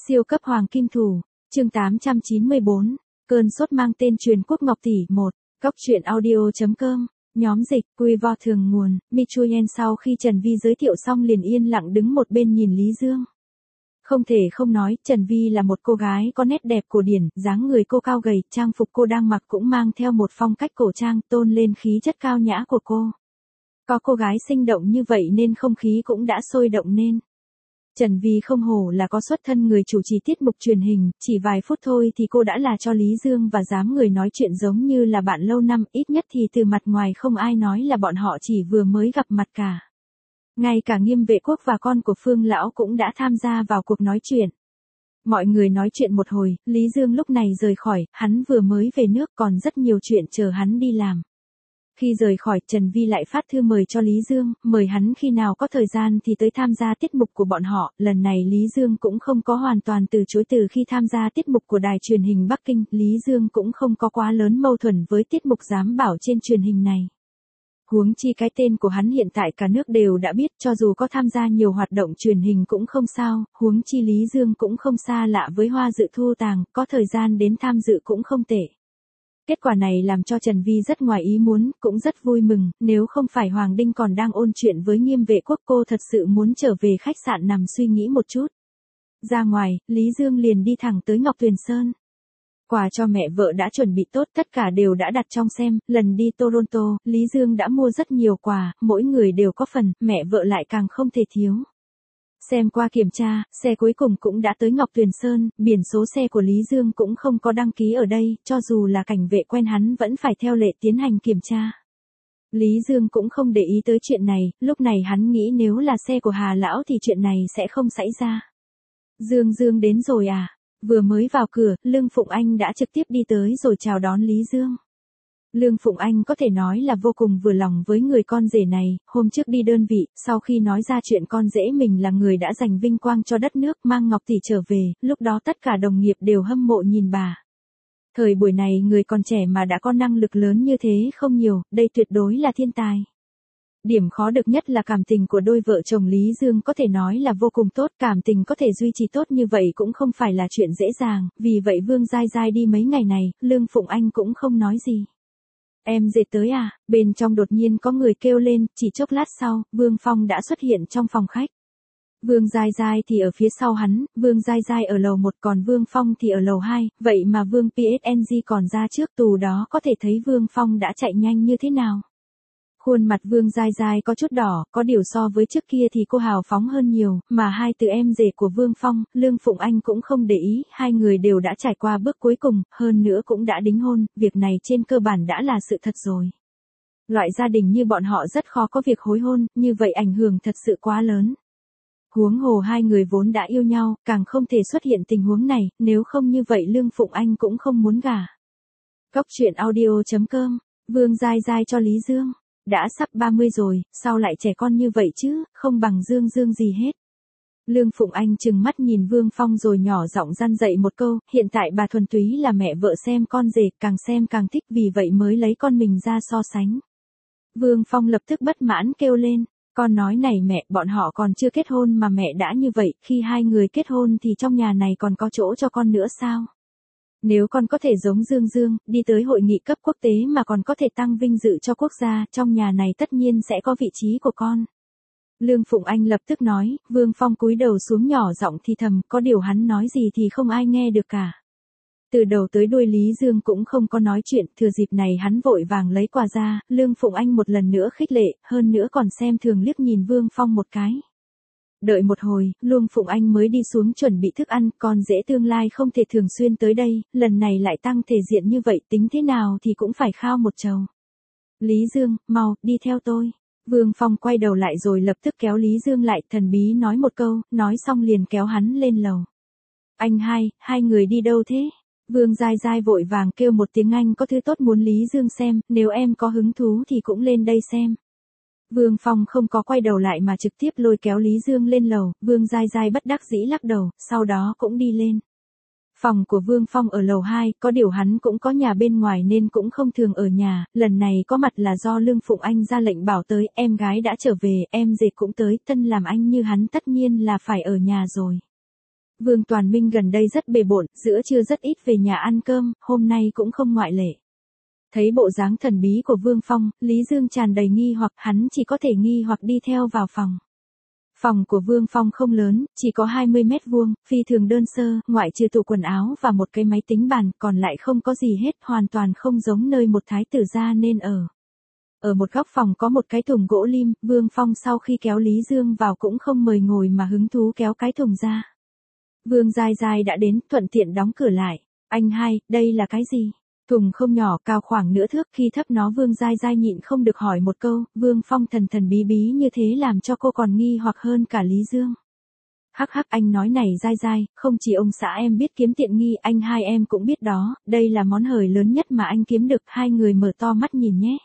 Siêu cấp hoàng kim thủ, chương 894, cơn sốt mang tên truyền quốc ngọc tỷ 1, góc truyện audio.com, nhóm dịch, quy vo thường nguồn, Michuyen sau khi Trần Vi giới thiệu xong liền yên lặng đứng một bên nhìn Lý Dương. Không thể không nói, Trần Vi là một cô gái có nét đẹp cổ điển, dáng người cô cao gầy, trang phục cô đang mặc cũng mang theo một phong cách cổ trang, tôn lên khí chất cao nhã của cô. Có cô gái sinh động như vậy nên không khí cũng đã sôi động nên. Trần Vi không hổ là có xuất thân người chủ trì tiết mục truyền hình, chỉ vài phút thôi thì cô đã là cho Lý Dương và dám người nói chuyện giống như là bạn lâu năm, ít nhất thì từ mặt ngoài không ai nói là bọn họ chỉ vừa mới gặp mặt cả. Ngay cả Nghiêm Vệ Quốc và con của Phương Lão cũng đã tham gia vào cuộc nói chuyện. Mọi người nói chuyện một hồi, Lý Dương lúc này rời khỏi, hắn vừa mới về nước còn rất nhiều chuyện chờ hắn đi làm. Khi rời khỏi, Trần Vi lại phát thư mời cho Lý Dương, mời hắn khi nào có thời gian thì tới tham gia tiết mục của bọn họ. Lần này Lý Dương cũng không có hoàn toàn từ chối. Từ khi tham gia tiết mục của đài truyền hình Bắc Kinh, Lý Dương cũng không có quá lớn mâu thuẫn với tiết mục giám bảo trên truyền hình này. Huống chi cái tên của hắn hiện tại cả nước đều đã biết, cho dù có tham gia nhiều hoạt động truyền hình cũng không sao, huống chi Lý Dương cũng không xa lạ với Hoa Dự Thu Tàng, có thời gian đến tham dự cũng không tệ. Kết quả này làm cho Trần Vi rất ngoài ý muốn, cũng rất vui mừng, nếu không phải Hoàng Đinh còn đang ôn chuyện với Nghiêm Vệ Quốc cô thật sự muốn trở về khách sạn nằm suy nghĩ một chút. Ra ngoài, Lý Dương liền đi thẳng tới Ngọc Tuyền Sơn. Quà cho mẹ vợ đã chuẩn bị tốt, tất cả đều đã đặt trong xem, lần đi Toronto, Lý Dương đã mua rất nhiều quà, mỗi người đều có phần, mẹ vợ lại càng không thể thiếu. Xem qua kiểm tra, xe cuối cùng cũng đã tới Ngọc Tuyền Sơn, biển số xe của Lý Dương cũng không có đăng ký ở đây, cho dù là cảnh vệ quen hắn vẫn phải theo lệ tiến hành kiểm tra. Lý Dương cũng không để ý tới chuyện này, lúc này hắn nghĩ nếu là xe của Hà Lão thì chuyện này sẽ không xảy ra. Dương đến rồi à? Vừa mới vào cửa, Lương Phụng Anh đã trực tiếp đi tới rồi chào đón Lý Dương. Lương Phụng Anh có thể nói là vô cùng vừa lòng với người con rể này, hôm trước đi đơn vị, sau khi nói ra chuyện con rể mình là người đã giành vinh quang cho đất nước mang Ngọc Tỷ trở về, lúc đó tất cả đồng nghiệp đều hâm mộ nhìn bà. Thời buổi này người còn trẻ mà đã có năng lực lớn như thế không nhiều, đây tuyệt đối là thiên tài. Điểm khó được nhất là cảm tình của đôi vợ chồng Lý Dương có thể nói là vô cùng tốt, cảm tình có thể duy trì tốt như vậy cũng không phải là chuyện dễ dàng, vì vậy Vương Giai Giai đi mấy ngày này, Lương Phụng Anh cũng không nói gì. Em dệt tới à? Bên trong đột nhiên có người kêu lên, chỉ chốc lát sau, Vương Phong đã xuất hiện trong phòng khách. Vương Giai Giai thì ở phía sau hắn, Vương Giai Giai ở lầu 1 còn Vương Phong thì ở lầu 2, vậy mà Vương PSNG còn ra trước, từ đó có thể thấy Vương Phong đã chạy nhanh như thế nào. Khuôn mặt Vương Giai Giai có chút đỏ, có điều so với trước kia thì cô hào phóng hơn nhiều, mà hai từ em rể của Vương Phong, Lương Phụng Anh cũng không để ý, hai người đều đã trải qua bước cuối cùng, hơn nữa cũng đã đính hôn, việc này trên cơ bản đã là sự thật rồi. Loại gia đình như bọn họ rất khó có việc hối hôn, như vậy ảnh hưởng thật sự quá lớn. Huống hồ hai người vốn đã yêu nhau, càng không thể xuất hiện tình huống này, nếu không như vậy Lương Phụng Anh cũng không muốn gả. Góc truyện audio.com, Vương Giai Giai cho Lý Dương. Đã sắp 30 rồi, sao lại trẻ con như vậy chứ, không bằng Dương gì hết. Lương Phụng Anh trừng mắt nhìn Vương Phong rồi nhỏ giọng răn dạy một câu, hiện tại bà thuần túy là mẹ vợ xem con rể, càng xem càng thích, vì vậy mới lấy con mình ra so sánh. Vương Phong lập tức bất mãn kêu lên, con nói này mẹ, bọn họ còn chưa kết hôn mà mẹ đã như vậy, khi hai người kết hôn thì trong nhà này còn có chỗ cho con nữa sao? Nếu con có thể giống Dương, đi tới hội nghị cấp quốc tế mà còn có thể tăng vinh dự cho quốc gia, trong nhà này tất nhiên sẽ có vị trí của con. Lương Phụng Anh lập tức nói, Vương Phong cúi đầu xuống nhỏ giọng thì thầm, có điều hắn nói gì thì không ai nghe được cả. Từ đầu tới đuôi Lý Dương cũng không có nói chuyện, thừa dịp này hắn vội vàng lấy quà ra, Lương Phụng Anh một lần nữa khích lệ, hơn nữa còn xem thường liếc nhìn Vương Phong một cái. Đợi một hồi, Lương Phụng Anh mới đi xuống chuẩn bị thức ăn, con rể tương lai không thể thường xuyên tới đây, lần này lại tăng thể diện như vậy, tính thế nào thì cũng phải khao một chầu. Lý Dương, mau, đi theo tôi. Vương Phong quay đầu lại rồi lập tức kéo Lý Dương lại, thần bí nói một câu, nói xong liền kéo hắn lên lầu. Anh hai người đi đâu thế? Vương Giai Giai vội vàng kêu một tiếng Anh có thứ tốt muốn Lý Dương xem, nếu em có hứng thú thì cũng lên đây xem. Vương Phong không có quay đầu lại mà trực tiếp lôi kéo Lý Dương lên lầu, Vương Giai Giai bất đắc dĩ lắc đầu, sau đó cũng đi lên. Phòng của Vương Phong ở lầu 2, có điều hắn cũng có nhà bên ngoài nên cũng không thường ở nhà, lần này có mặt là do Lương Phụng Anh ra lệnh bảo tới, em gái đã trở về, em dệt cũng tới, tân làm anh như hắn tất nhiên là phải ở nhà rồi. Vương Toàn Minh gần đây rất bề bộn, giữa trưa rất ít về nhà ăn cơm, hôm nay cũng không ngoại lệ. Thấy bộ dáng thần bí của Vương Phong, Lý Dương tràn đầy nghi hoặc, hắn chỉ có thể nghi hoặc đi theo vào phòng. Phòng của Vương Phong không lớn, chỉ có 20 mét vuông, phi thường đơn sơ, ngoại trừ tủ quần áo và một cái máy tính bàn, còn lại không có gì hết, hoàn toàn không giống nơi một thái tử gia nên ở. Ở một góc phòng có một cái thùng gỗ lim, Vương Phong sau khi kéo Lý Dương vào cũng không mời ngồi mà hứng thú kéo cái thùng ra. Vương Giai Giai đã đến, thuận tiện đóng cửa lại. Anh hai, đây là cái gì? Thùng không nhỏ, cao khoảng nửa thước, khi thấp nó Vương Giai Giai nhịn không được hỏi một câu, Vương Phong thần thần bí bí như thế làm cho cô còn nghi hoặc hơn cả Lý Dương. Hắc hắc, anh nói này Giai Giai, không chỉ ông xã em biết kiếm tiện nghi, anh hai em cũng biết đó, đây là món hời lớn nhất mà anh kiếm được, hai người mở to mắt nhìn nhé.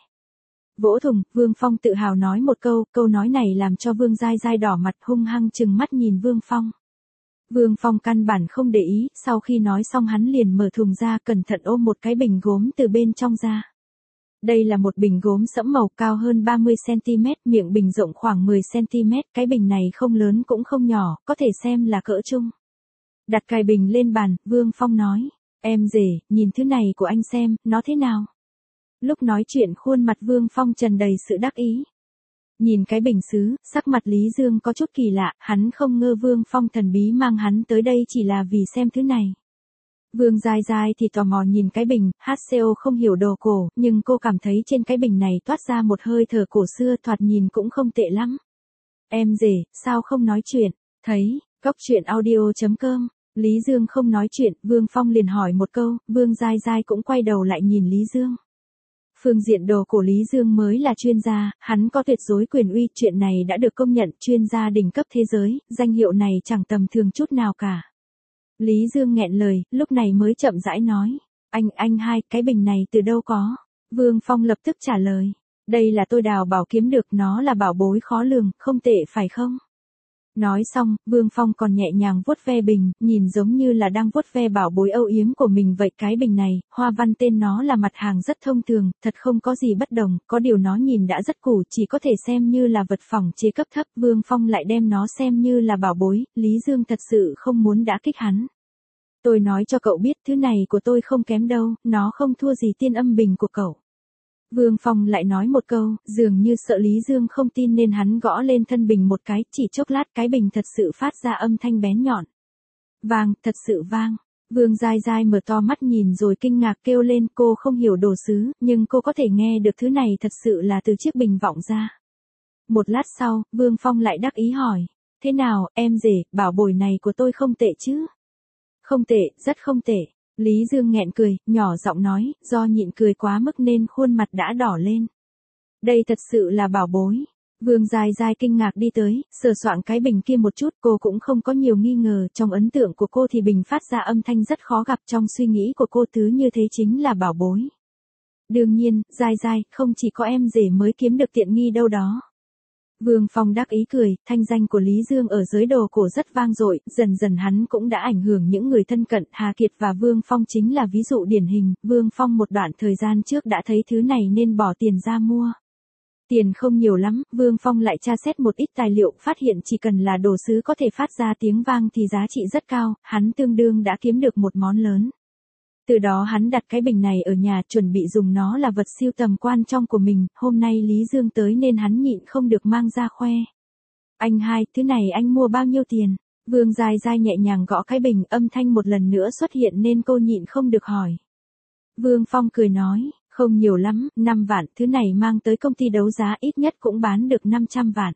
Vỗ thùng, Vương Phong tự hào nói một câu nói này làm cho Vương Giai Giai đỏ mặt hung hăng trừng mắt nhìn Vương Phong. Vương Phong căn bản không để ý, sau khi nói xong hắn liền mở thùng ra cẩn thận ôm một cái bình gốm từ bên trong ra. Đây là một bình gốm sẫm màu cao hơn 30cm, miệng bình rộng khoảng 10cm, cái bình này không lớn cũng không nhỏ, có thể xem là cỡ trung. Đặt cái bình lên bàn, Vương Phong nói, em rể, nhìn thứ này của anh xem, nó thế nào? Lúc nói chuyện khuôn mặt Vương Phong tràn đầy sự đắc ý. Nhìn cái bình sứ, sắc mặt Lý Dương có chút kỳ lạ, hắn không ngờ Vương Phong thần bí mang hắn tới đây chỉ là vì xem thứ này. Vương Giai Giai thì tò mò nhìn cái bình, HCO không hiểu đồ cổ, nhưng cô cảm thấy trên cái bình này toát ra một hơi thở cổ xưa thoạt nhìn cũng không tệ lắm. Em rể, sao không nói chuyện? Thấy, góc chuyện audio.com, Lý Dương không nói chuyện, Vương Phong liền hỏi một câu, Vương Giai Giai cũng quay đầu lại nhìn Lý Dương. Phương diện đồ cổ Lý Dương mới là chuyên gia, hắn có tuyệt đối quyền uy, chuyện này đã được công nhận chuyên gia đỉnh cấp thế giới, danh hiệu này chẳng tầm thường chút nào cả. Lý Dương nghẹn lời, lúc này mới chậm rãi nói, anh hai, cái bình này từ đâu có? Vương Phong lập tức trả lời, đây là tôi đào bảo kiếm được, nó là bảo bối khó lường, không tệ phải không? Nói xong, Vương Phong còn nhẹ nhàng vuốt ve bình, nhìn giống như là đang vuốt ve bảo bối âu yếm của mình vậy. Cái bình này, hoa văn tên nó là mặt hàng rất thông thường, thật không có gì bất đồng, có điều nó nhìn đã rất cũ, chỉ có thể xem như là vật phẩm chế cấp thấp. Vương Phong lại đem nó xem như là bảo bối, Lý Dương thật sự không muốn đả kích hắn. Tôi nói cho cậu biết thứ này của tôi không kém đâu, nó không thua gì tiên âm bình của cậu. Vương Phong lại nói một câu, dường như sợ Lý Dương không tin nên hắn gõ lên thân bình một cái, chỉ chốc lát cái bình thật sự phát ra âm thanh bén nhọn. Vang, thật sự vang. Vương Giai Giai mở to mắt nhìn rồi kinh ngạc kêu lên, cô không hiểu đồ sứ, nhưng cô có thể nghe được thứ này thật sự là từ chiếc bình vọng ra. Một lát sau, Vương Phong lại đắc ý hỏi, thế nào, em rể, bảo bối này của tôi không tệ chứ? Không tệ, rất không tệ. Lý Dương nghẹn cười, nhỏ giọng nói, do nhịn cười quá mức nên khuôn mặt đã đỏ lên. Đây thật sự là bảo bối. Vương Giai Giai kinh ngạc đi tới, sờ soạng cái bình kia một chút, cô cũng không có nhiều nghi ngờ, trong ấn tượng của cô thì bình phát ra âm thanh rất khó gặp, trong suy nghĩ của cô thứ như thế chính là bảo bối. Đương nhiên, Giai Giai, không chỉ có em rể mới kiếm được tiện nghi đâu đó. Vương Phong đắc ý cười, thanh danh của Lý Dương ở giới đồ cổ rất vang dội, dần dần hắn cũng đã ảnh hưởng những người thân cận, Hà Kiệt và Vương Phong chính là ví dụ điển hình, Vương Phong một đoạn thời gian trước đã thấy thứ này nên bỏ tiền ra mua. Tiền không nhiều lắm, Vương Phong lại tra xét một ít tài liệu, phát hiện chỉ cần là đồ sứ có thể phát ra tiếng vang thì giá trị rất cao, hắn tương đương đã kiếm được một món lớn. Từ đó hắn đặt cái bình này ở nhà, chuẩn bị dùng nó là vật sưu tầm quan trọng của mình, hôm nay Lý Dương tới nên hắn nhịn không được mang ra khoe. Anh hai, thứ này anh mua bao nhiêu tiền? Vương Giai Giai nhẹ nhàng gõ cái bình, âm thanh một lần nữa xuất hiện nên cô nhịn không được hỏi. Vương Phong cười nói, không nhiều lắm, 5 vạn, thứ này mang tới công ty đấu giá ít nhất cũng bán được 500 vạn.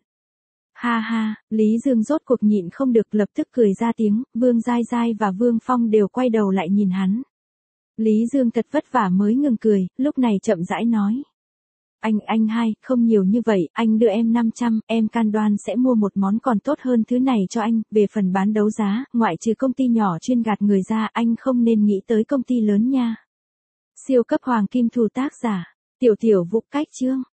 Ha ha, Lý Dương rốt cuộc nhịn không được lập tức cười ra tiếng, Vương Giai Giai và Vương Phong đều quay đầu lại nhìn hắn. Lý Dương thật vất vả mới ngừng cười, lúc này chậm rãi nói. Anh hai, không nhiều như vậy, anh đưa em 500, em can đoan sẽ mua một món còn tốt hơn thứ này cho anh, về phần bán đấu giá, ngoại trừ công ty nhỏ chuyên gạt người ra, anh không nên nghĩ tới công ty lớn nha. Siêu cấp hoàng kim thủ tác giả, Tiểu Vũ Cách Chương.